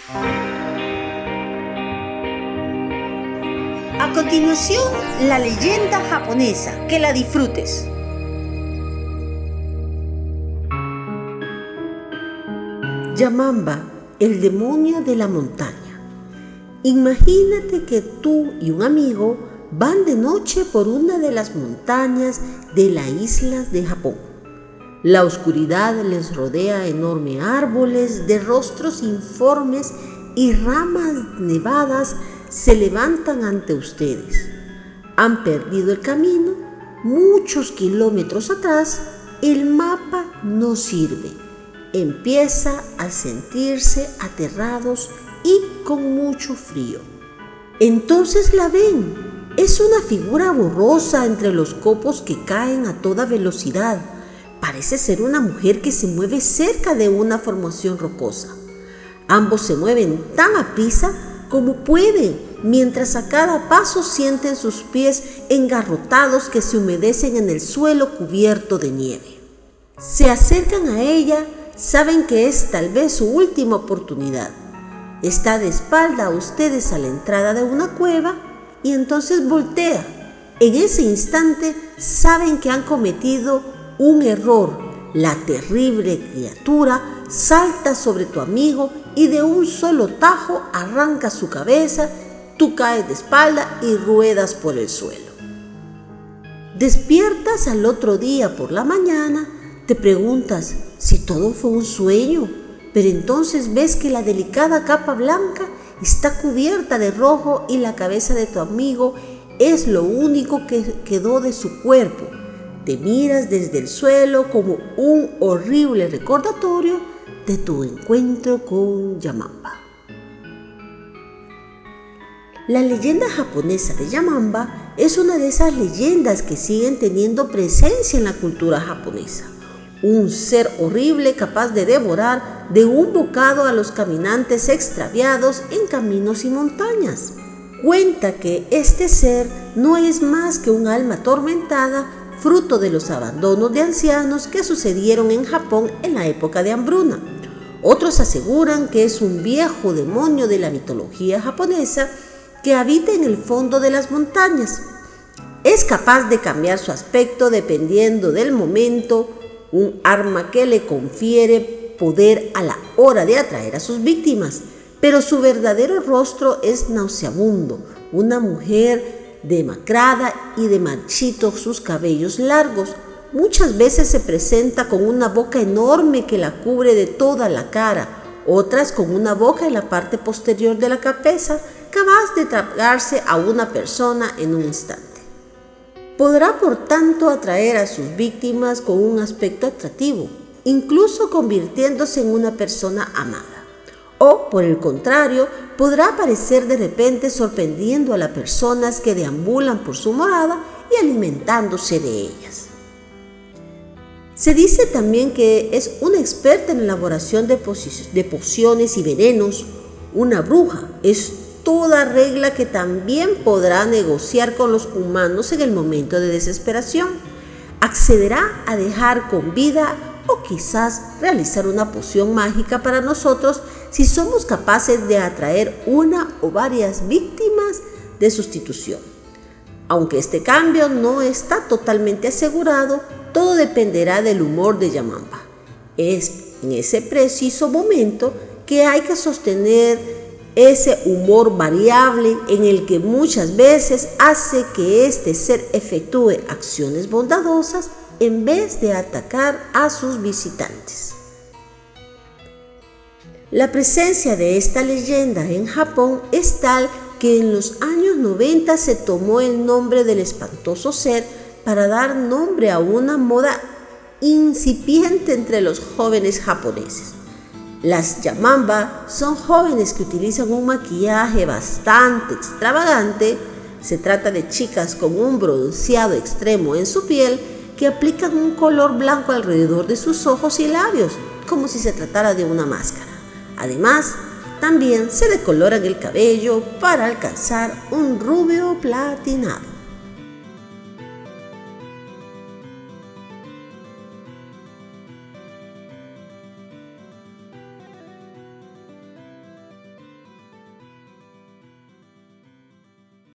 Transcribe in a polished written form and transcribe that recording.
A continuación, la leyenda japonesa. Que la disfrutes. Yamamba, el demonio de la montaña. Imagínate que tú y un amigo van de noche por una de las montañas de las islas de Japón. La oscuridad les rodea enormes árboles de rostros informes y ramas nevadas se levantan ante ustedes. Han perdido el camino, muchos kilómetros atrás, el mapa no sirve. Empieza a sentirse aterrados y con mucho frío. Entonces la ven. Es una figura borrosa entre los copos que caen a toda velocidad. Parece ser una mujer que se mueve cerca de una formación rocosa. Ambos se mueven tan aprisa como pueden, mientras a cada paso sienten sus pies engarrotados que se humedecen en el suelo cubierto de nieve. Se acercan a ella, saben que es tal vez su última oportunidad. Está de espalda a ustedes a la entrada de una cueva y entonces voltea. En ese instante saben que han cometido un error. La terrible criatura salta sobre tu amigo y de un solo tajo arranca su cabeza. Tú caes de espalda y ruedas por el suelo. Despiertas al otro día por la mañana, te preguntas si todo fue un sueño, pero entonces ves que la delicada capa blanca está cubierta de rojo y la cabeza de tu amigo es lo único que quedó de su cuerpo. Te miras desde el suelo como un horrible recordatorio de tu encuentro con Yamamba. La leyenda japonesa de Yamamba es una de esas leyendas que siguen teniendo presencia en la cultura japonesa. Un ser horrible capaz de devorar de un bocado a los caminantes extraviados en caminos y montañas. Cuenta que este ser no es más que un alma atormentada, fruto de los abandonos de ancianos que sucedieron en Japón en la época de hambruna. Otros aseguran que es un viejo demonio de la mitología japonesa que habita en el fondo de las montañas. Es capaz de cambiar su aspecto dependiendo del momento, un arma que le confiere poder a la hora de atraer a sus víctimas, pero su verdadero rostro es nauseabundo, una mujer demacrada y de marchitos sus cabellos largos. Muchas veces se presenta con una boca enorme que la cubre de toda la cara, otras con una boca en la parte posterior de la cabeza, capaz de tragarse a una persona en un instante. Podrá por tanto atraer a sus víctimas con un aspecto atractivo, incluso convirtiéndose en una persona amada. O, por el contrario, podrá aparecer de repente sorprendiendo a las personas que deambulan por su morada y alimentándose de ellas. Se dice también que es una experta en la elaboración de pociones y venenos, una bruja. Es toda regla que también podrá negociar con los humanos en el momento de desesperación. Accederá a dejar con vida o quizás realizar una poción mágica para nosotros si somos capaces de atraer una o varias víctimas de sustitución. Aunque este cambio no está totalmente asegurado, todo dependerá del humor de Yamamba. Es en ese preciso momento que hay que sostener ese humor variable en el que muchas veces hace que este ser efectúe acciones bondadosas en vez de atacar a sus visitantes. La presencia de esta leyenda en Japón es tal que en los años 90 se tomó el nombre del espantoso ser para dar nombre a una moda incipiente entre los jóvenes japoneses. Las Yamamba son jóvenes que utilizan un maquillaje bastante extravagante. Se trata de chicas con un bronceado extremo en su piel que aplican un color blanco alrededor de sus ojos y labios, como si se tratara de una máscara. Además, también se decoloran el cabello para alcanzar un rubio platinado.